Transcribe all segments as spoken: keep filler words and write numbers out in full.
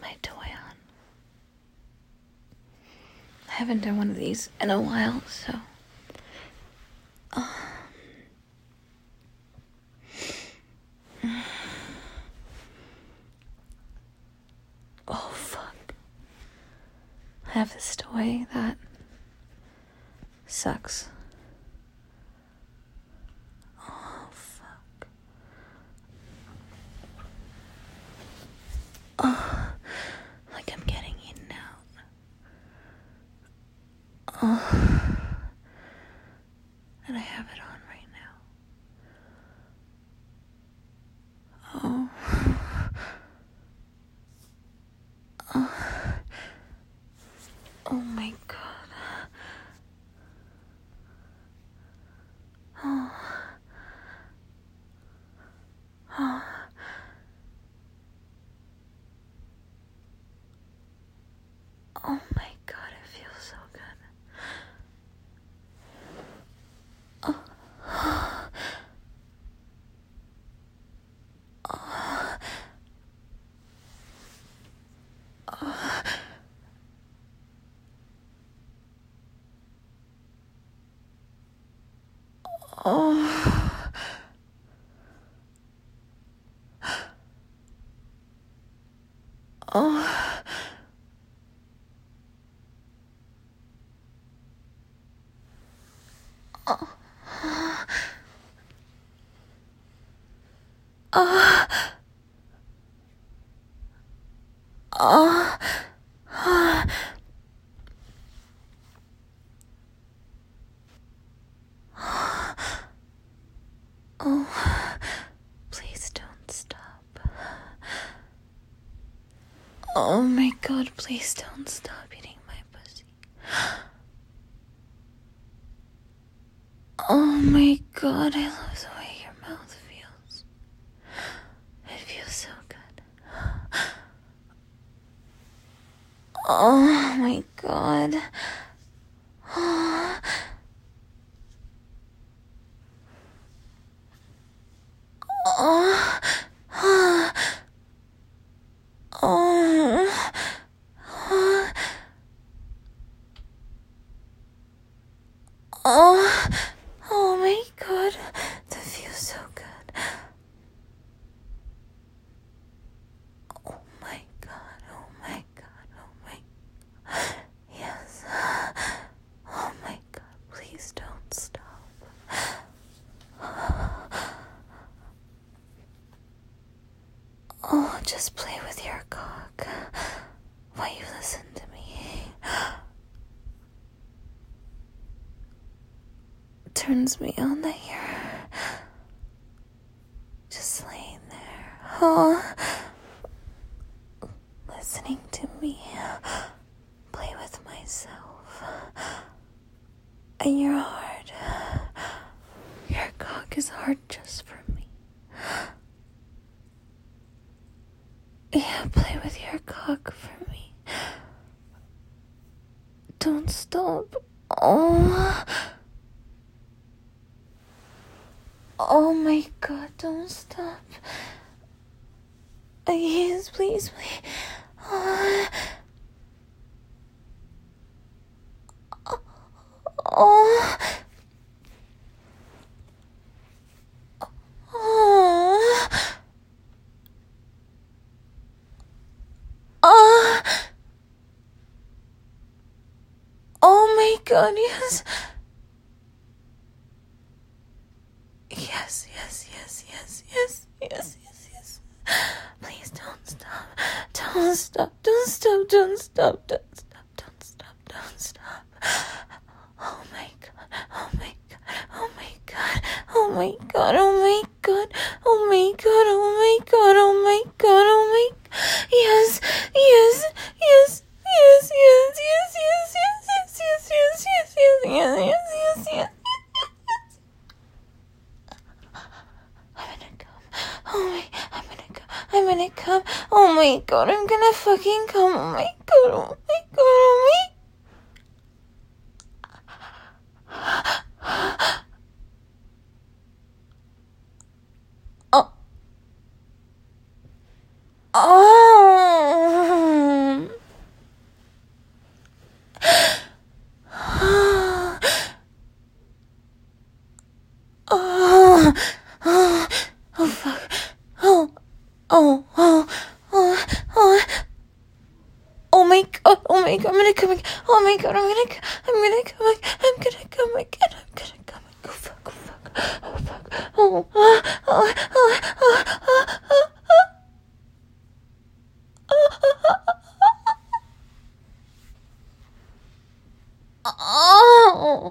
my toy on. I haven't done one of these in a while, so... Oh. Oh, fuck. I have this toy that sucks. Oh, fuck. Oh, like I'm getting eaten out. Oh. And I have it on right now. Oh. Oh. Oh my god. Oh. Oh. Oh my god, it feels so good. Oh. Oh. Oh. Oh. Oh. Oh. Oh. Oh. Oh. Please don't stop. Oh my god, please don't stop eating my pussy. Oh my god, I love the way your mouth feels. It feels so good. Oh my god. Oh. Oh. Oh. Oh. Oh. Oh my god. That feels so good. Oh my god. Oh my god. Oh my god. Yes. Oh my god. Please don't stop. Oh, just play with your cock while you listen to me. Turns me on that you're just laying there, oh, listening to me play with myself. And you're hard. Your cock is hard just for me. Yeah, play with your cock for me. Don't stop. Oh. Oh my god, don't stop. Yes, please, please. Oh. Oh. Oh. Oh. Oh my god, yes. Yes, yes, yes, yes, yes, yes, yes, yes. Please don't stop. Don't stop. Don't stop. Don't stop. Don't stop. Don't stop. Don't stop. Oh my god. Oh my god. Oh my god. Oh my god. Oh my god. Oh my god. Oh my god. Oh my god. Oh my god. Yes. Yes. Yes. Yes. Yes. Yes. Yes. Yes. Yes. Yes. Yes. Yes. Yes. Yes. Yes. Yes. Yes. Oh my, I'm gonna come, I'm gonna come, oh my god, I'm gonna fucking come, oh my god, oh my god, oh my... Oh. Oh. my god, I'm gonna come again. Oh my god, I'm gonna, I'm gonna come again. I'm gonna come again. I'm gonna come again. Go fuck, go fuck. Oh fuck. Oh, oh, oh, oh, oh, oh, oh, oh.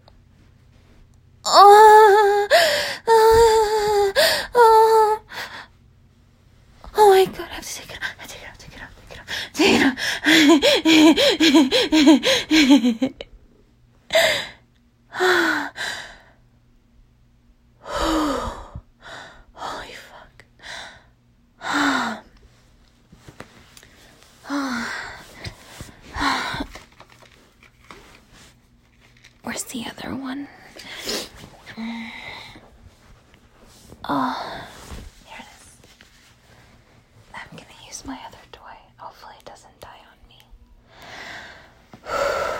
Oh, oh, oh, oh my god, I have to take it off, I have to take it off, take it off, take it off, take it off. Holy fuck. Where's the other one? Oh, here it is. I'm gonna use my other toy. Hopefully it doesn't die on me.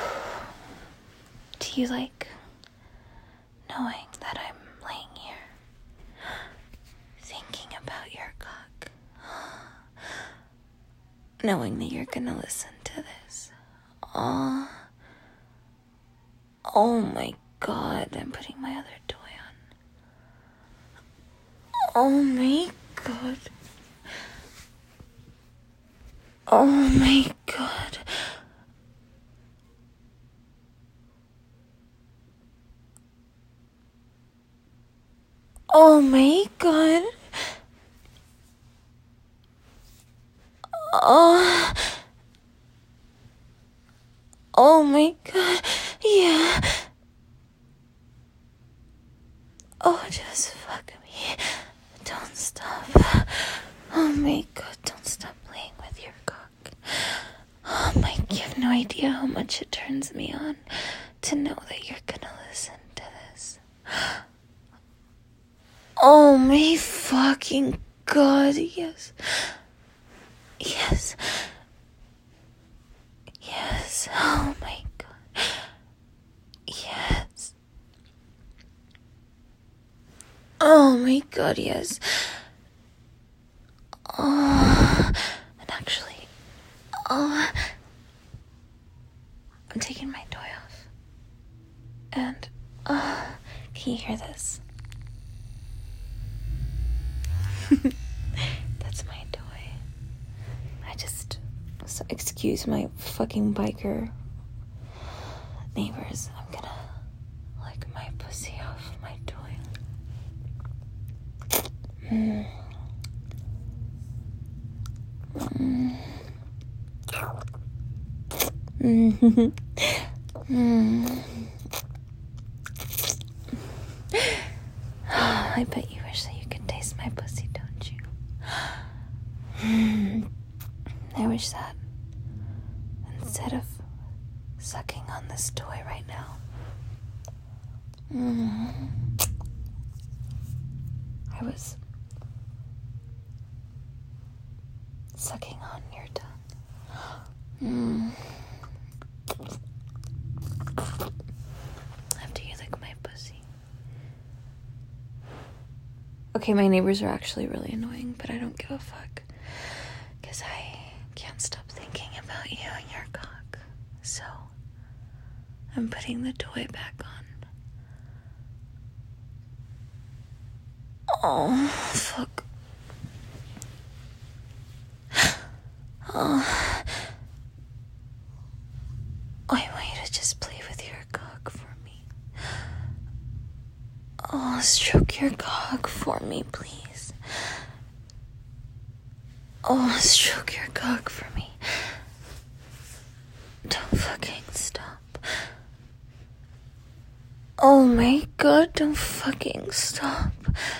Do you like knowing that I'm laying here thinking about your cock? Knowing that you're gonna listen to this. Oh, oh my god, I'm putting my other toy on. Oh my god. Oh my god. Oh my god. Oh. Oh my god. Yeah. Oh, just fuck me. Don't stop. Oh my god, don't stop playing with your cock. Oh my, you have no idea how much it turns me on to know that you're gonna listen to this. Oh my fucking god, yes. Yes. Yes. Oh my god. Yes. Oh my god, yes. Oh, and actually, oh, I'm taking my toy off. And, oh, can you hear this? That's my toy. I just, so excuse my fucking biker neighbors. I'm gonna lick my pussy off my toy. Mm. Mm. Mm. Mm. I bet you wish that you could taste my pussy, don't you? Mm. I wish that instead of sucking on this toy right now, mm, I was sucking on your tongue. Mm. After you lick my pussy. Okay, my neighbors are actually really annoying, but I don't give a fuck. Because I can't stop thinking about you and your cock. So, I'm putting the toy back on. Oh, fuck. Oh. I want you to just play with your cock for me. Oh, stroke your cock for me, please. Oh, stroke your cock for me. Don't fucking stop. Oh my god, don't fucking stop.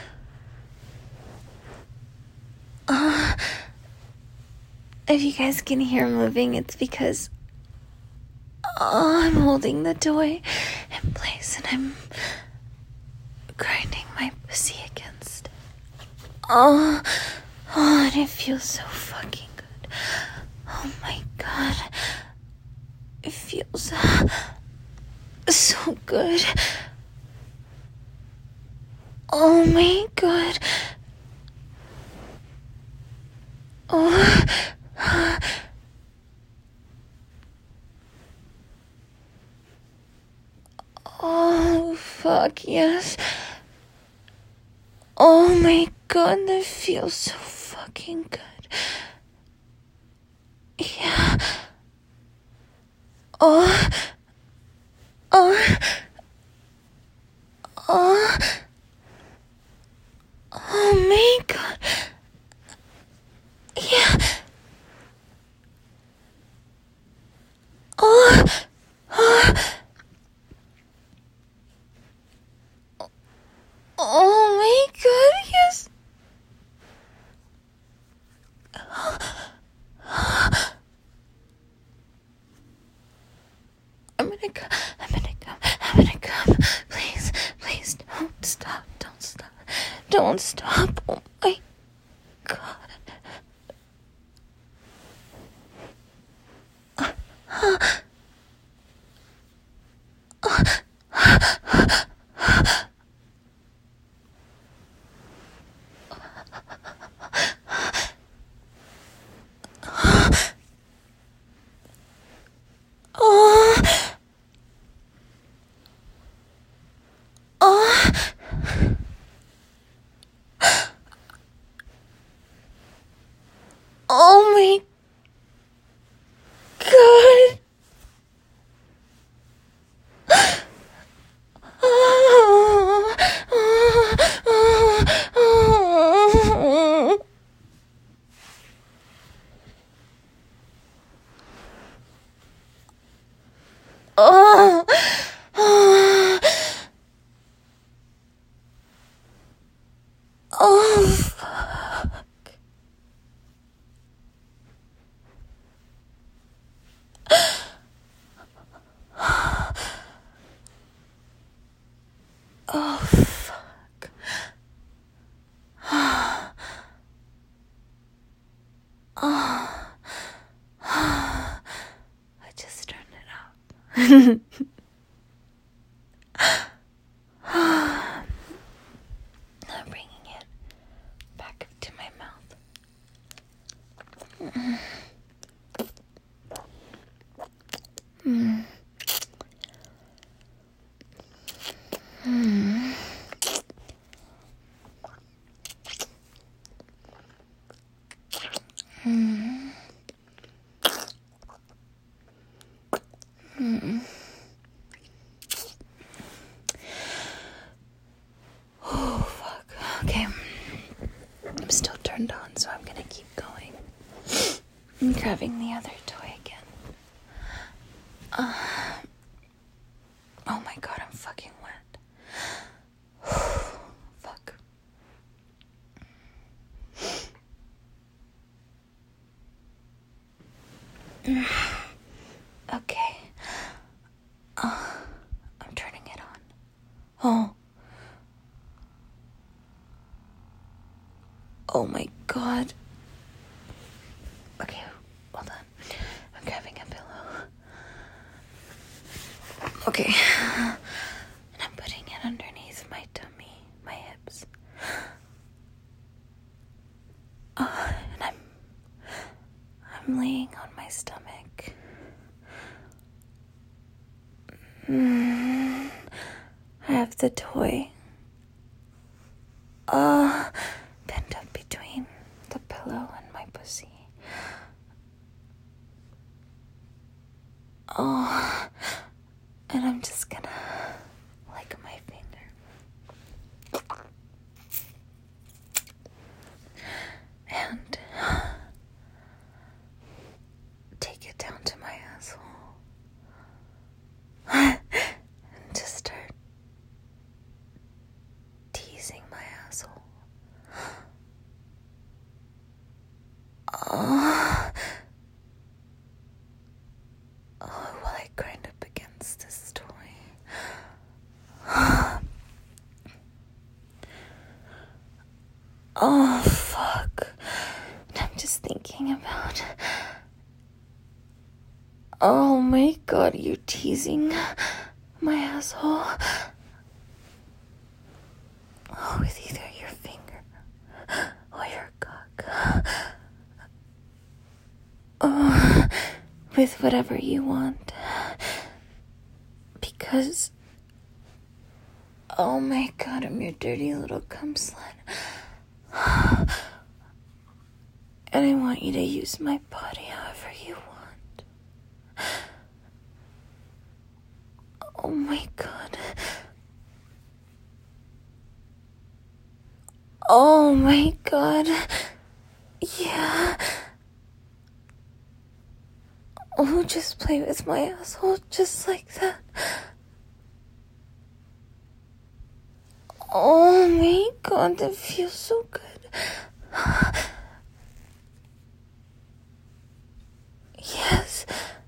Uh, if you guys can hear moving, it's because oh, I'm holding the toy in place and I'm grinding my pussy against it. Oh, oh, and it feels so fucking good. Oh my god. It feels uh, so good. Oh my god. Oh. fuck, yes. Oh my god, that feels so fucking good. Yeah. Oh. Oh. Oh. Oh my god. Yeah. Oh. Oh. Oh my god, yes. I'm gonna come, I'm gonna come, I'm gonna come. Please, please don't stop, don't stop, don't stop. Oh my god. Oh. Oh. Oh my god. Oh. Oh. Oh. Oh. Oh, fuck. Oh, fuck. Oh. I just turned it up. I'm bringing it back up to my mouth. Mm. Mm. Mm. Mm. Oh, fuck. Okay. I'm still turned on, so I'm gonna keep going. I'm grabbing the other toy again. Uh, oh my god, I'm fucking wet. Fuck. Okay. Uh, I'm turning it on. Oh. Oh my god. Okay, hold on. I'm grabbing a pillow. Okay. And I'm putting it underneath my tummy, my hips. Uh, and I'm I'm laying on my stomach. Mm, I have the toy. Uh, pinned up between the pillow and my pussy. Oh, and I'm just gonna lick my finger. And take it down to my asshole. And just start teasing my asshole. Oh. Oh, while I grind up against this toy. Oh, fuck. And I'm just thinking about... Oh my god, you're teasing my asshole. Oh, with either your finger or your cock. Oh, with whatever you want. Because... Oh my god, I'm your dirty little cum slut. And I want you to use my body however you want. Oh my god. Oh my god. Yeah. Oh, just play with my asshole just like that. Oh my god, that feels so good. Yes.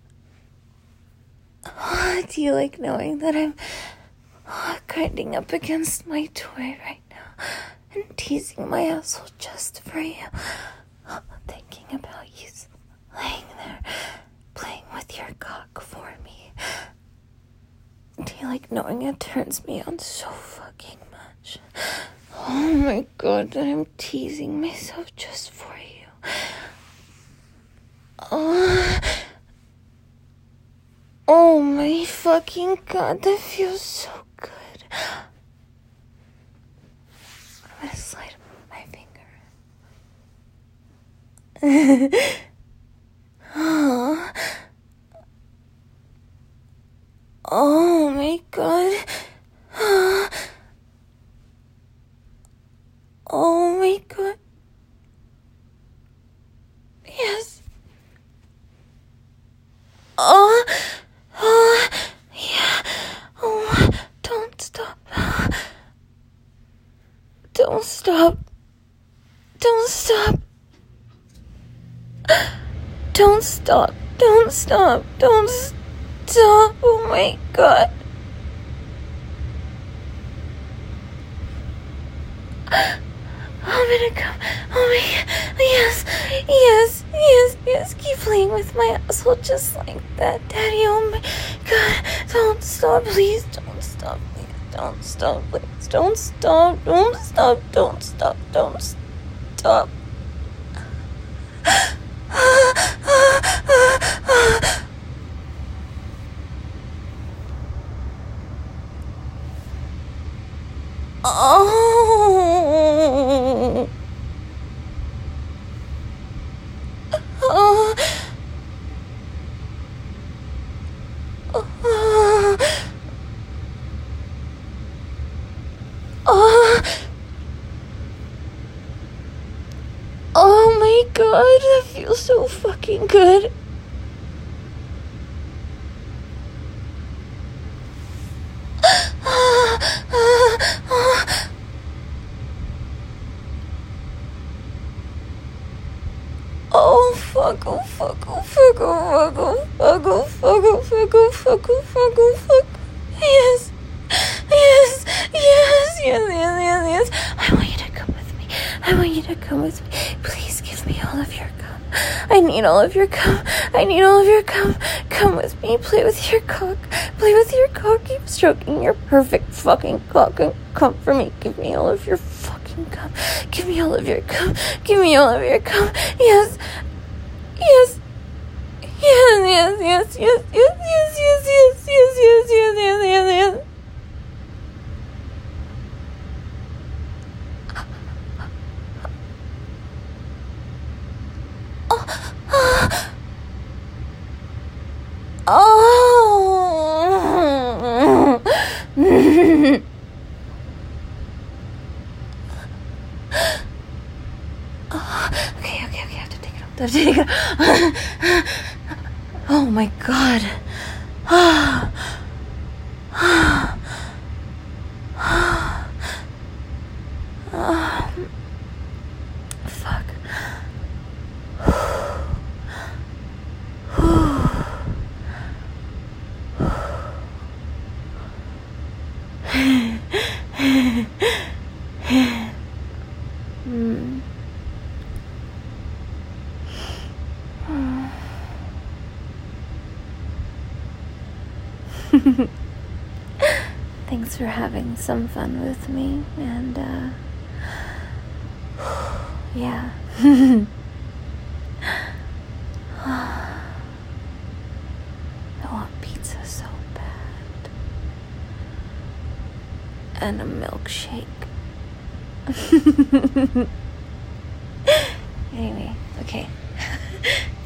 Oh, do you like knowing that I'm oh, grinding up against my toy right now and teasing my asshole just for you? Oh, thinking about you laying there playing with your cock for me. Do you like knowing it turns me on so fucking much? Oh my god, that I'm teasing myself just for you. Oh, oh my fucking god, that feels so good. I'm gonna slide my finger. Oh. Oh my god. Oh my god. Yes. Oh, oh, yeah. Oh, don't stop. Don't stop. Don't stop. Don't stop. Don't stop. Don't stop. Oh my god. I'm gonna come. Oh my god. Yes. Yes. Yes. Yes. Keep playing with my asshole just like that, Daddy. Oh my god. Don't stop. Please don't stop. Please don't stop. Please don't stop. Don't stop. Don't stop. Don't stop. Oh. Oh. Oh. Oh. Oh my god, that feels so fucking good. Oh fuck, oh fuck, oh fuck, oh fuck, oh fuck, oh fuck, oh fuck, oh fuck, oh fuck, oh fuck. Yes, yes, yes, yes, yes, yes, yes. I want you to come with me. I want you to come with me. Please give me all of your cum. I need all of your cum. I need all of your cum. Come with me. Play with your cock. Play with your cock. Keep stroking your perfect fucking cock and come for me. Give me all of your fucking cum. Give me all of your cum. Give me all of your cum. Yes. Yes. Yes, yes, yes, yes, yes, yes, yes, yes, yes, yes, yes, yes, yes, yes. Oh. Okay, okay, okay, I have to take it off. I have to take it off. Oh my god. Fuck. mm. Thanks for having some fun with me, and uh yeah. I want pizza so bad. and a milkshake. Anyway, okay.